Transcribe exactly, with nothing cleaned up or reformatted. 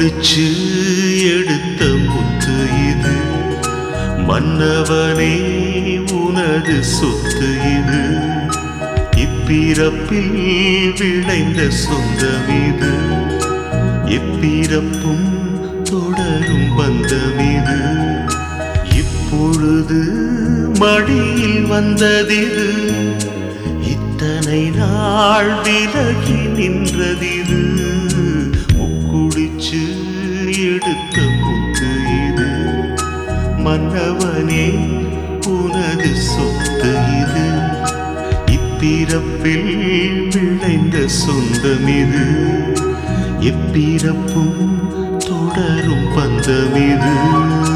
முக்குடிச்சு எடுத்த முத்து இது, மன்னவனே உனது சொத்து இது. இப்பிறப்பில் விளைந்த சொந்தம் இது, எப்பிறப்பும் தொடரும் பந்தம் இது. இப்பொழுது மடியில் வந்ததிது, இத்தனை நாள் விலகி நின்றதிது. முக்குடிச்சு எடுத்த முத்து இது, மன்னவனே உனது சொத்து இது. இப்பிறப்பில் விளைந்த சொந்தம் இது, எப்பிறப்பும் தொடரும் பந்தம் இது.